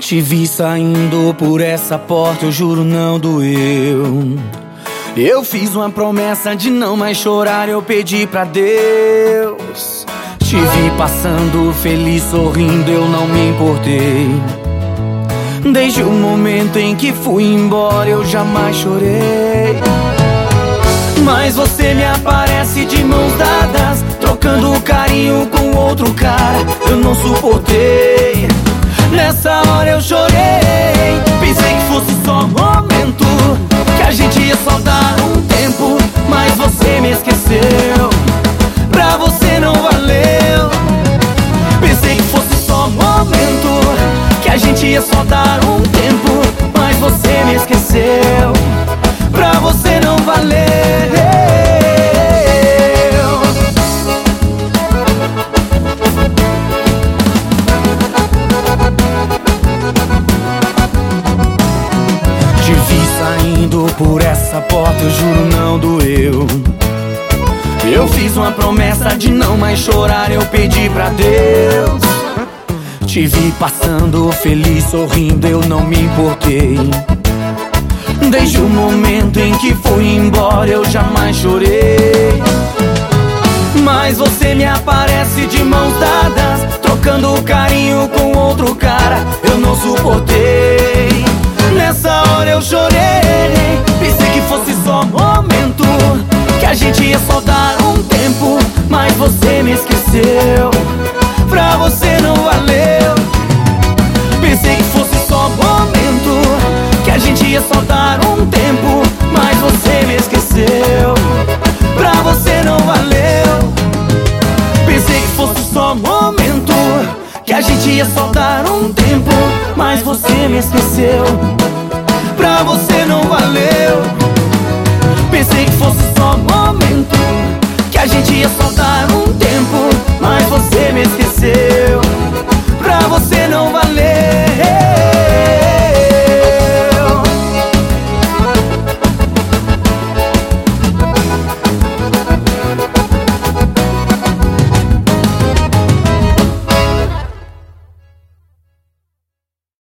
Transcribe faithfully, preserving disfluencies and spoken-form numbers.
Te vi saindo por essa porta, eu juro não doeu. Eu fiz uma promessa de não mais chorar, eu pedi pra Deus. Te vi passando feliz, sorrindo, eu não me importei. Desde o momento em que fui embora, eu jamais chorei. Mas você me aparece de mãos dadas, trocando carinho com outro cara. Eu não suportei. Nessa hora eu chorei. Pensei que fosse só um momento, que a gente ia só dar um tempo. Mas você me esqueceu, pra você não valeu. Pensei que fosse só um momento, que a gente ia só dar um tempo. Mas você me esqueceu, pra você não valeu. Te vi saindo por essa porta, eu juro não doeu. Eu fiz uma promessa de não mais chorar, eu pedi pra Deus. Te vi passando feliz, sorrindo, eu não me importei. Desde o momento em que fui embora, eu jamais chorei. Mas você me aparece de mãos dadas, trocando carinho com outro cara. Eu não suportei. Nessa hora eu chorei. Pensei que fosse só um momento, que a gente ia só dar um tempo. Mas você me esqueceu, pra você não valeu. Pensei que fosse só um momento, que a gente ia só dar um tempo. Mas você me esqueceu, pra você não valeu. Pensei que fosse só um momento, que a gente ia só dar um tempo. Mas você me esqueceu, pra você não valeu. Pensei que fosse só um momento, que a gente ia só dar